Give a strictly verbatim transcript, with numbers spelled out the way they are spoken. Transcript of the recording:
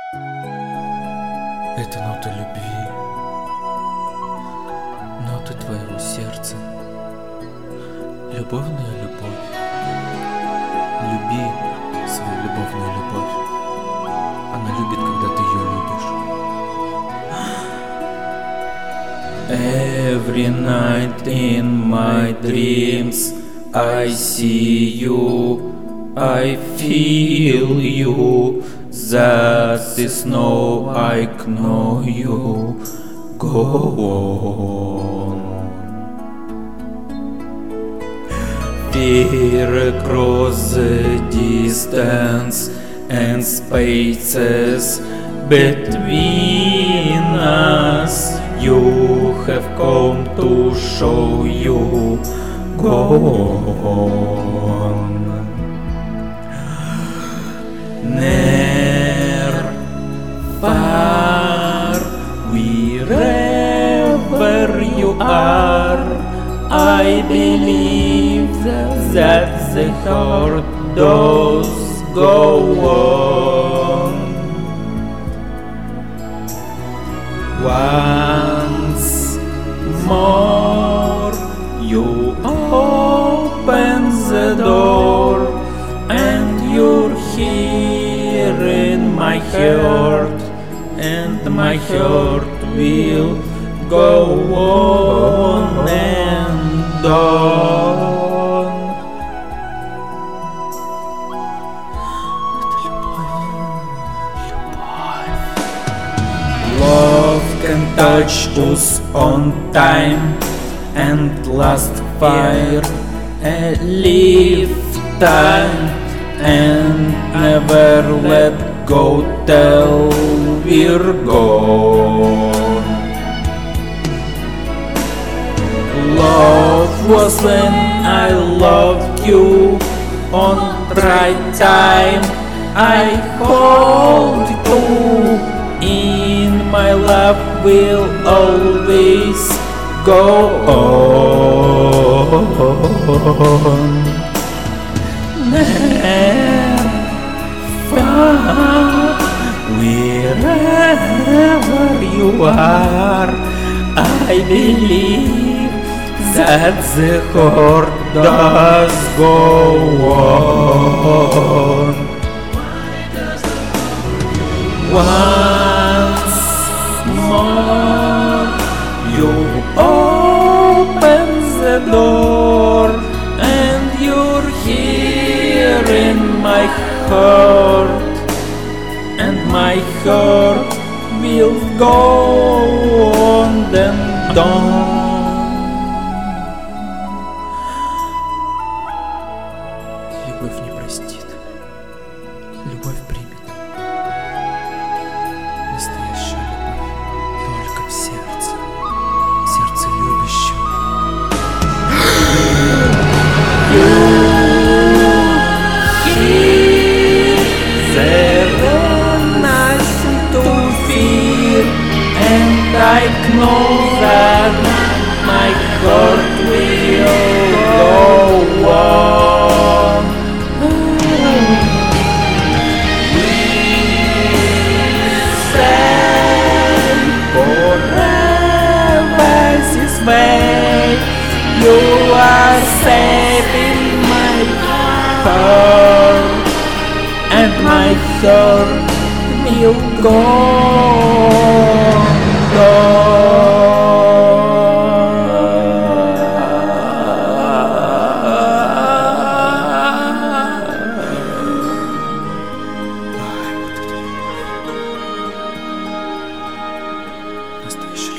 Это ноты любви, ноты твоего сердца, любовная любовь. Люби свою любовную любовь. Она любит, когда ты ее любишь. Every night in my dreams I see you, I feel you. That is no, I know you. Go on. Fear across the distance and spaces between us. You have come to show you. Go on. Near, far, wherever you are, I believe that the heart does go on. Once more you open the door and you're here in my heart, and my heart will go on and on. Love can touch us on time and last fire a lifetime and never let go till we're gone. Love was when I loved you on right time. I hold you in my love will always go on. Never, far, wherever you are, I believe that the heart does go on. Once more you open the door and you're here in my heart, and my heart will go on and on. Любовь не простит, любовь примет. Настоящая любовь только в сердце, в сердце любящего. I know that my heart will go on. We say forever this way. You are safe in my heart, and my heart will go on. Настоящая